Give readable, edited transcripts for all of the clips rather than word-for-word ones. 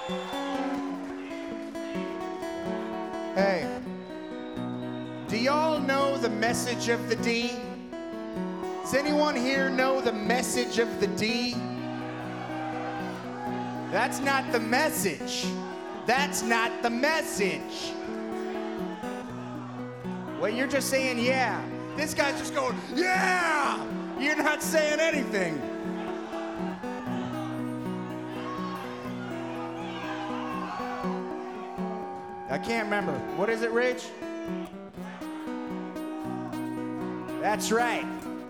Hey, do y'all know the message of the D? Does anyone here know the message of the D? That's not the message. That's not the message. Well, you're just saying, yeah. This guy's just going, yeah! You're not saying anything. I can't remember. What is it, Rich? That's right.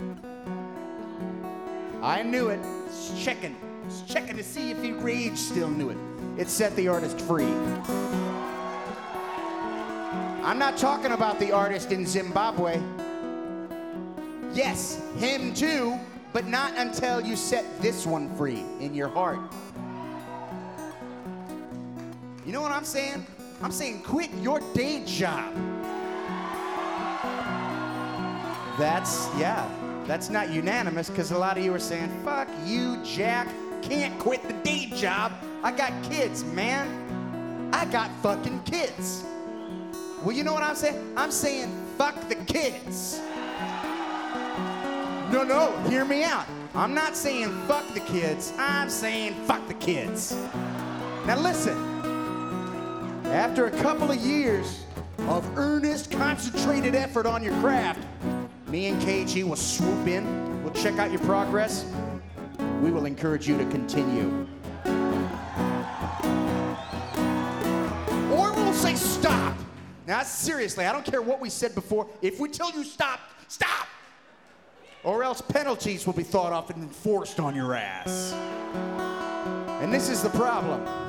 I knew it. It's checking. It's checking to see if the Rage still knew it. It set the artist free. I'm not talking about the artist in Zimbabwe. Yes, him too, but not until you set this one free in your heart. You know what I'm saying? I'm saying quit your day job. That's not unanimous because a lot of you are saying, fuck you, Jack. Can't quit the day job. I got kids, man. I got fucking kids. Well, you know what I'm saying? I'm saying fuck the kids. No, hear me out. I'm not saying fuck the kids. I'm saying fuck the kids. Now listen. After a couple of years of earnest, concentrated effort on your craft, me and KG will swoop in. We'll check out your progress. We will encourage you to continue. Or we'll say stop. Now, seriously, I don't care what we said before. If we tell you stop, stop! Or else penalties will be thought of and enforced on your ass. And this is the problem.